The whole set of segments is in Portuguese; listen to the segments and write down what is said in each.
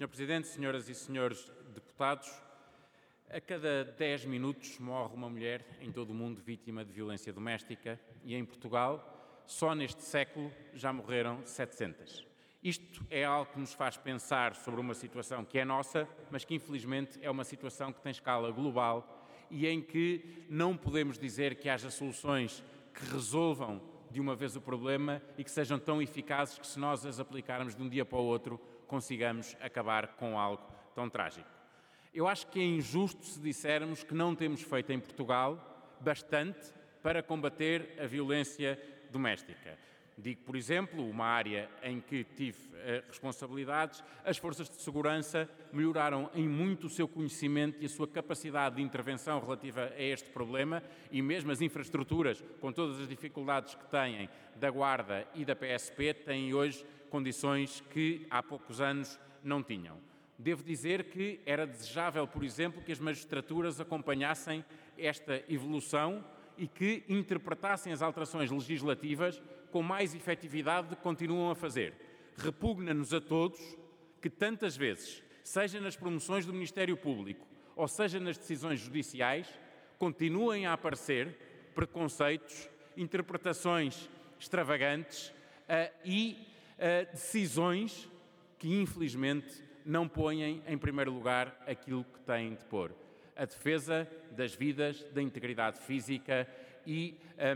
Sr. Presidente, senhoras e senhores deputados, a cada 10 minutos morre uma mulher em todo o mundo vítima de violência doméstica e em Portugal, só neste século, já morreram 700. Isto é algo que nos faz pensar sobre uma situação que é nossa, mas que infelizmente é uma situação que tem escala global e em que não podemos dizer que haja soluções que resolvam de uma vez o problema e que sejam tão eficazes que, se nós as aplicarmos de um dia para o outro, consigamos acabar com algo tão trágico. Eu acho que é injusto se dissermos que não temos feito em Portugal bastante para combater a violência doméstica. Digo, por exemplo, uma área em que tive responsabilidades, as forças de segurança melhoraram em muito o seu conhecimento e a sua capacidade de intervenção relativa a este problema e mesmo as infraestruturas, com todas as dificuldades que têm da Guarda e da PSP, têm hoje condições que há poucos anos não tinham. Devo dizer que era desejável, por exemplo, que as magistraturas acompanhassem esta evolução e que interpretassem as alterações legislativas com mais efetividade do que continuam a fazer. Repugna-nos a todos que tantas vezes, seja nas promoções do Ministério Público ou seja nas decisões judiciais, continuem a aparecer preconceitos, interpretações extravagantes e decisões que, infelizmente, não põem em primeiro lugar aquilo que têm de pôr: a defesa das vidas, da integridade física e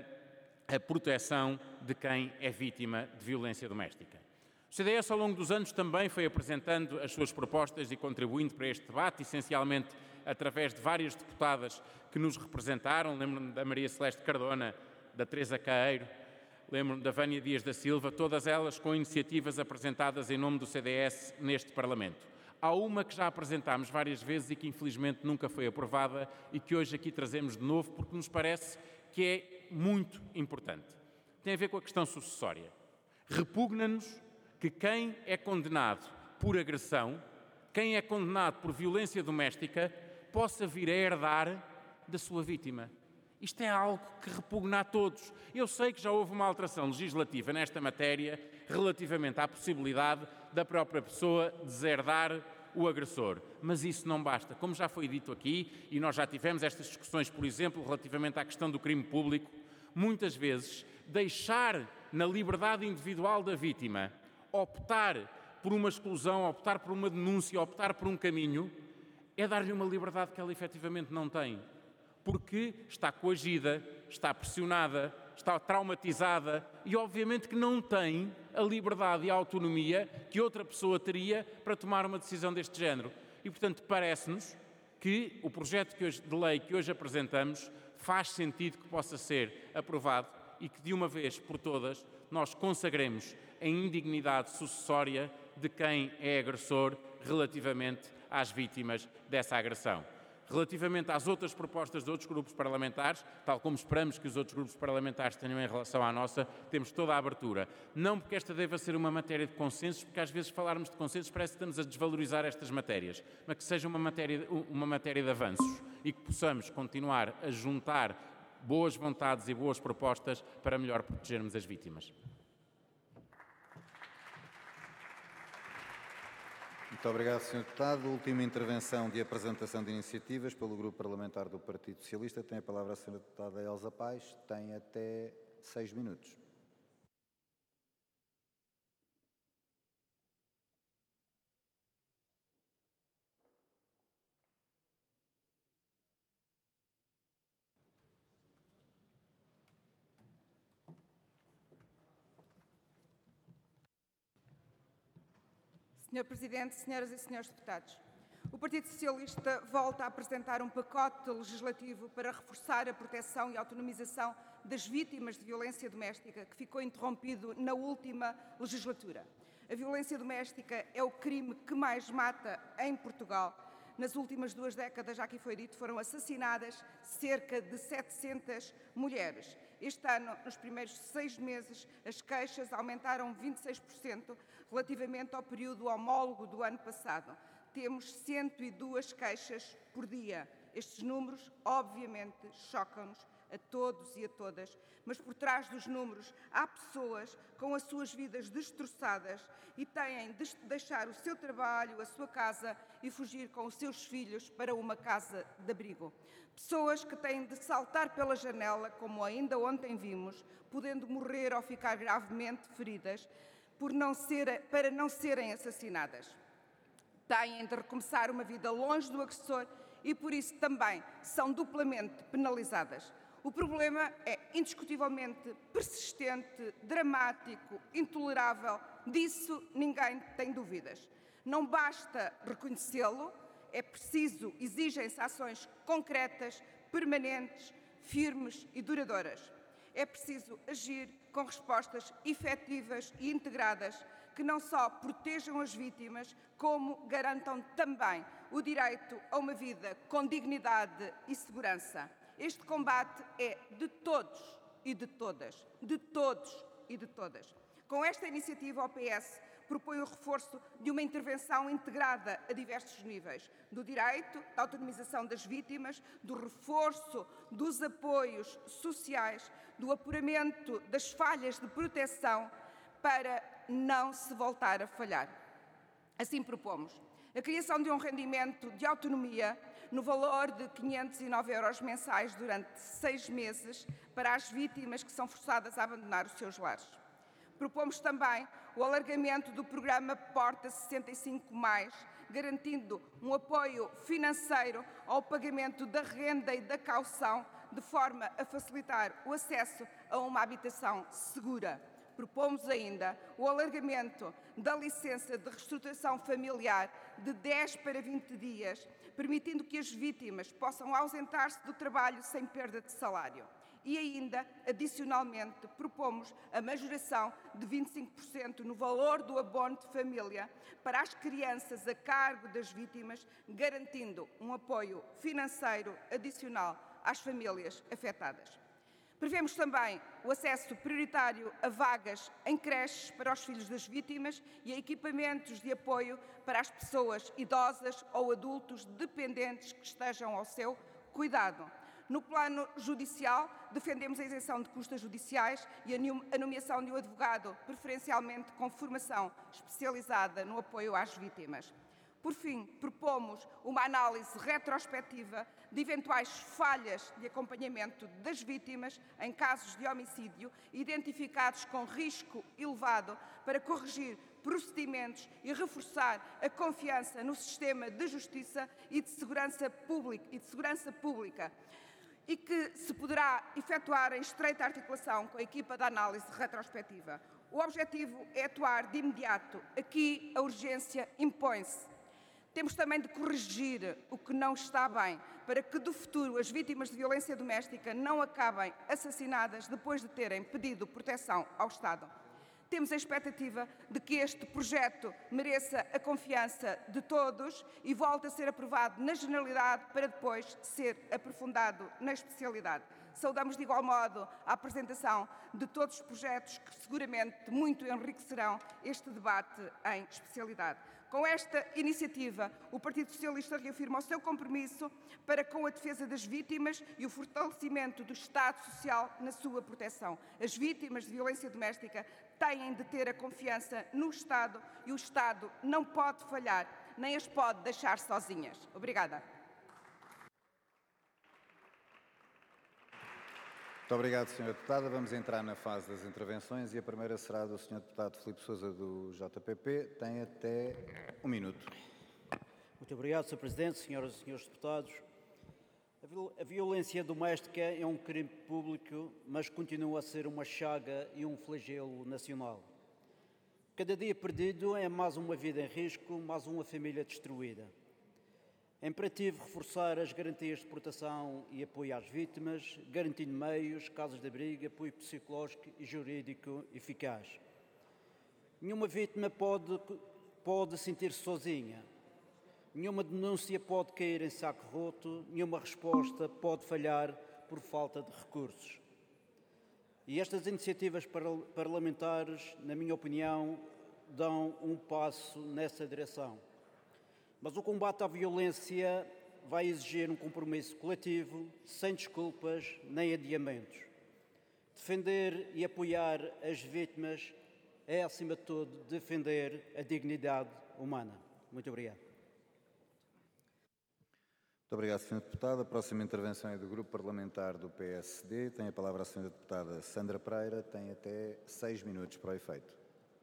a proteção de quem é vítima de violência doméstica. O CDS, ao longo dos anos, também foi apresentando as suas propostas e contribuindo para este debate, essencialmente através de várias deputadas que nos representaram. Lembro-me da Maria Celeste Cardona, da Teresa Caeiro, lembro-me da Vânia Dias da Silva, todas elas com iniciativas apresentadas em nome do CDS neste Parlamento. Há uma que já apresentámos várias vezes e que infelizmente nunca foi aprovada e que hoje aqui trazemos de novo porque nos parece que é muito importante. Tem a ver com a questão sucessória. Repugna-nos que quem é condenado por agressão, quem é condenado por violência doméstica, possa vir a herdar da sua vítima. Isto é algo que repugna a todos. Eu sei que já houve uma alteração legislativa nesta matéria relativamente à possibilidade da própria pessoa deserdar o agressor, mas isso não basta. Como já foi dito aqui, e nós já tivemos estas discussões, por exemplo, relativamente à questão do crime público, muitas vezes deixar na liberdade individual da vítima optar por uma exclusão, optar por uma denúncia, optar por um caminho, é dar-lhe uma liberdade que ela efetivamente não tem. Porque está coagida, está pressionada, está traumatizada e obviamente que não tem a liberdade e a autonomia que outra pessoa teria para tomar uma decisão deste género. E, portanto, parece-nos que o projeto de lei que hoje apresentamos faz sentido que possa ser aprovado e que, de uma vez por todas, nós consagremos a indignidade sucessória de quem é agressor relativamente às vítimas dessa agressão. Relativamente às outras propostas de outros grupos parlamentares, tal como esperamos que os outros grupos parlamentares tenham em relação à nossa, temos toda a abertura. Não porque esta deva ser uma matéria de consensos, porque às vezes falarmos de consensos parece que estamos a desvalorizar estas matérias, mas que seja uma matéria de avanços e que possamos continuar a juntar boas vontades e boas propostas para melhor protegermos as vítimas. Muito obrigado, Sr. Deputado. Última intervenção de apresentação de iniciativas pelo Grupo Parlamentar do Partido Socialista. Tem a palavra a Sra. Deputada Elsa Paes. Tem até 6 minutos. Sr. Presidente, senhoras e senhores deputados, o Partido Socialista volta a apresentar um pacote legislativo para reforçar a proteção e autonomização das vítimas de violência doméstica que ficou interrompido na última legislatura. A violência doméstica é o crime que mais mata em Portugal. Nas últimas 2 décadas, já aqui foi dito, foram assassinadas cerca de 700 mulheres. Este ano, nos primeiros 6 meses, as queixas aumentaram 26% relativamente ao período homólogo do ano passado. Temos 102 queixas por dia. Estes números, obviamente, chocam-nos a todos e a todas, mas por trás dos números há pessoas com as suas vidas destroçadas e têm de deixar o seu trabalho, a sua casa e fugir com os seus filhos para uma casa de abrigo. Pessoas que têm de saltar pela janela, como ainda ontem vimos, podendo morrer ou ficar gravemente feridas para não serem assassinadas. Têm de recomeçar uma vida longe do agressor e, por isso, também são duplamente penalizadas. O problema é indiscutivelmente persistente, dramático, intolerável. Disso ninguém tem dúvidas. Não basta reconhecê-lo, é preciso, exigem-se ações concretas, permanentes, firmes e duradouras. É preciso agir com respostas efetivas e integradas que não só protejam as vítimas, como garantam também o direito a uma vida com dignidade e segurança. Este combate é de todos e de todas, de todos e de todas. Com esta iniciativa, o PS propõe o reforço de uma intervenção integrada a diversos níveis, do direito, da autonomização das vítimas, do reforço dos apoios sociais, do apuramento das falhas de proteção para não se voltar a falhar. Assim propomos a criação de um rendimento de autonomia no valor de 509 € mensais durante 6 meses para as vítimas que são forçadas a abandonar os seus lares. Propomos também o alargamento do programa Porta 65+, garantindo um apoio financeiro ao pagamento da renda e da caução, de forma a facilitar o acesso a uma habitação segura. Propomos ainda o alargamento da licença de reestruturação familiar de 10 para 20 dias, permitindo que as vítimas possam ausentar-se do trabalho sem perda de salário. E ainda, adicionalmente, propomos a majoração de 25% no valor do abono de família para as crianças a cargo das vítimas, garantindo um apoio financeiro adicional às famílias afetadas. Prevemos também o acesso prioritário a vagas em creches para os filhos das vítimas e a equipamentos de apoio para as pessoas idosas ou adultos dependentes que estejam ao seu cuidado. No plano judicial, defendemos a isenção de custas judiciais e a nomeação de um advogado, preferencialmente com formação especializada no apoio às vítimas. Por fim, propomos uma análise retrospectiva de eventuais falhas de acompanhamento das vítimas em casos de homicídio identificados com risco elevado para corrigir procedimentos e reforçar a confiança no sistema de justiça e de segurança pública e que se poderá efetuar em estreita articulação com a equipa de análise retrospectiva. O objetivo é atuar de imediato. Aqui a urgência impõe-se. Temos também de corrigir o que não está bem, para que do futuro as vítimas de violência doméstica não acabem assassinadas depois de terem pedido proteção ao Estado. Temos a expectativa de que este projeto mereça a confiança de todos e volte a ser aprovado na generalidade para depois ser aprofundado na especialidade. Saudamos de igual modo a apresentação de todos os projetos que seguramente muito enriquecerão este debate em especialidade. Com esta iniciativa, o Partido Socialista reafirma o seu compromisso para com a defesa das vítimas e o fortalecimento do Estado Social na sua proteção. As vítimas de violência doméstica têm de ter a confiança no Estado e o Estado não pode falhar, nem as pode deixar sozinhas. Obrigada. Muito obrigado, Sra. Deputada. Vamos entrar na fase das intervenções e a primeira será do Sr. Deputado Filipe Sousa, do JPP. Tem até 1 minuto. Muito obrigado, Sr. Presidente, senhoras e senhores deputados. A violência doméstica é um crime público, mas continua a ser uma chaga e um flagelo nacional. Cada dia perdido é mais uma vida em risco, mais uma família destruída. É imperativo reforçar as garantias de proteção e apoio às vítimas, garantindo meios, casas de abrigo, apoio psicológico e jurídico eficaz. Nenhuma vítima pode sentir-se sozinha. Nenhuma denúncia pode cair em saco roto, nenhuma resposta pode falhar por falta de recursos. E estas iniciativas parlamentares, na minha opinião, dão um passo nessa direção. Mas o combate à violência vai exigir um compromisso coletivo, sem desculpas nem adiamentos. Defender e apoiar as vítimas é, acima de tudo, defender a dignidade humana. Muito obrigado. Muito obrigado, Sr. Deputado. A próxima intervenção é do Grupo Parlamentar do PSD. Tem a palavra a Sra. Deputada Sandra Pereira. Tem até 6 minutos para o efeito.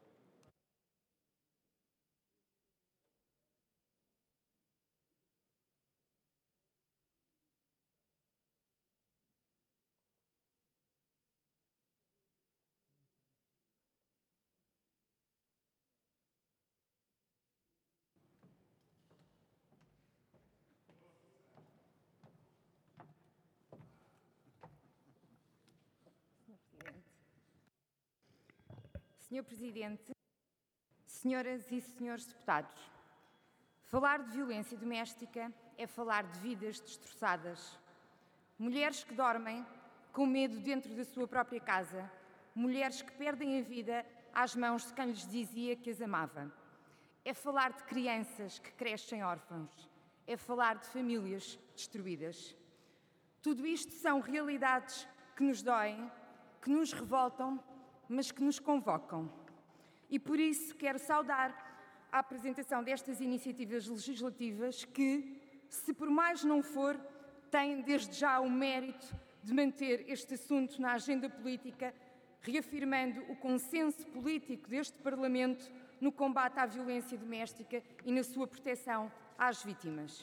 Senhor Presidente, senhoras e senhores deputados, falar de violência doméstica é falar de vidas destroçadas. Mulheres que dormem com medo dentro da sua própria casa, mulheres que perdem a vida às mãos de quem lhes dizia que as amava. É falar de crianças que crescem órfãos, é falar de famílias destruídas. Tudo isto são realidades que nos doem, que nos revoltam, mas que nos convocam. E por isso quero saudar a apresentação destas iniciativas legislativas que, se por mais não for, têm desde já o mérito de manter este assunto na agenda política, reafirmando o consenso político deste Parlamento no combate à violência doméstica e na sua proteção às vítimas.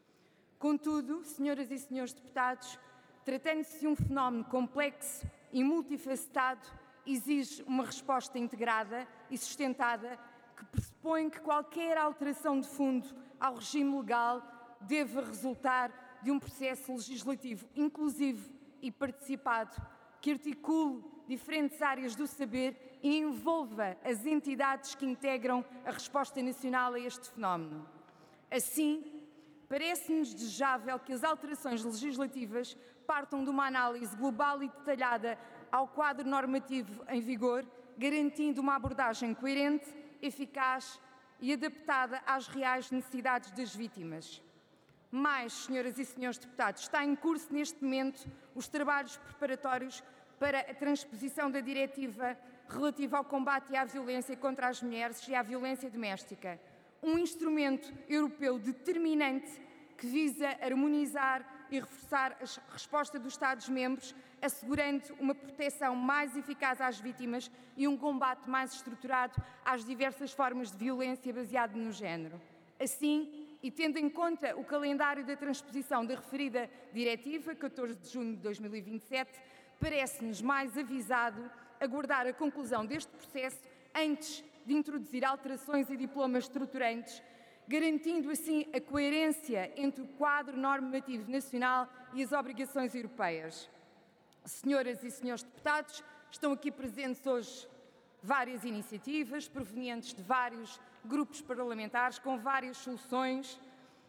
Contudo, senhoras e senhores deputados, tratando-se de um fenómeno complexo e multifacetado, exige uma resposta integrada e sustentada que pressupõe que qualquer alteração de fundo ao regime legal deva resultar de um processo legislativo inclusivo e participado que articule diferentes áreas do saber e envolva as entidades que integram a resposta nacional a este fenómeno. Assim, parece-nos desejável que as alterações legislativas partam de uma análise global e detalhada ao quadro normativo em vigor, garantindo uma abordagem coerente, eficaz e adaptada às reais necessidades das vítimas. Mas, senhoras e senhores deputados, está em curso neste momento os trabalhos preparatórios para a transposição da diretiva relativa ao combate à violência contra as mulheres e à violência doméstica, um instrumento europeu determinante que visa harmonizar e reforçar a resposta dos Estados-membros, assegurando uma proteção mais eficaz às vítimas e um combate mais estruturado às diversas formas de violência baseada no género. Assim, e tendo em conta o calendário da transposição da referida diretiva, 14 de junho de 2027, parece-nos mais avisado aguardar a conclusão deste processo antes de introduzir alterações e diplomas estruturantes, garantindo assim a coerência entre o quadro normativo nacional e as obrigações europeias. Senhoras e senhores deputados, estão aqui presentes hoje várias iniciativas provenientes de vários grupos parlamentares com várias soluções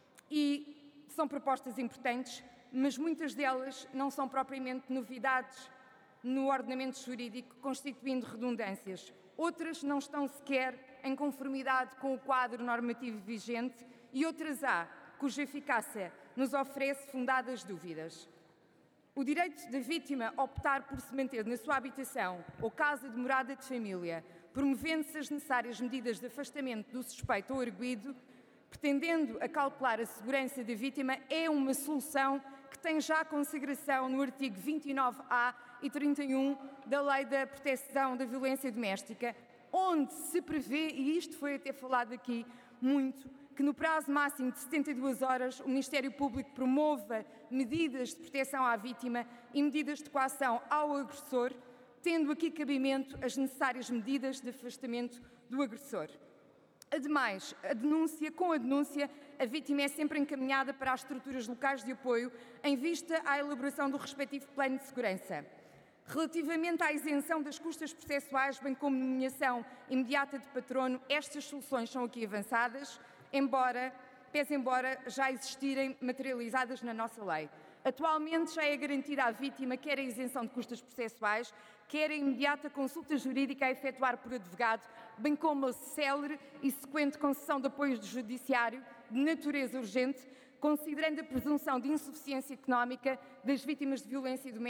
e são propostas importantes, mas muitas delas não são propriamente novidades no ordenamento jurídico, constituindo redundâncias. Outras não estão sequer em conformidade com o quadro normativo vigente e outras há, cuja eficácia nos oferece fundadas dúvidas. O direito da vítima a optar por se manter na sua habitação ou casa de morada de família, promovendo-se as necessárias medidas de afastamento do suspeito ou arguido, pretendendo acautelar a segurança da vítima, é uma solução que tem já consagração no artigo 29A e 31 da Lei da Proteção da Violência Doméstica, onde se prevê, e isto foi até falado aqui muito, que no prazo máximo de 72 horas o Ministério Público promova medidas de proteção à vítima e medidas de coação ao agressor, tendo aqui cabimento as necessárias medidas de afastamento do agressor. Ademais, com a denúncia, a vítima é sempre encaminhada para as estruturas locais de apoio em vista à elaboração do respectivo plano de segurança. Relativamente à isenção das custas processuais, bem como nomeação imediata de patrono, estas soluções são aqui avançadas, pese embora já existirem materializadas na nossa lei. Atualmente já é garantida à vítima quer a isenção de custas processuais, quer a imediata consulta jurídica a efetuar por advogado, bem como a célere e sequente concessão de apoios do judiciário de natureza urgente, considerando a presunção de insuficiência económica das vítimas de violência doméstica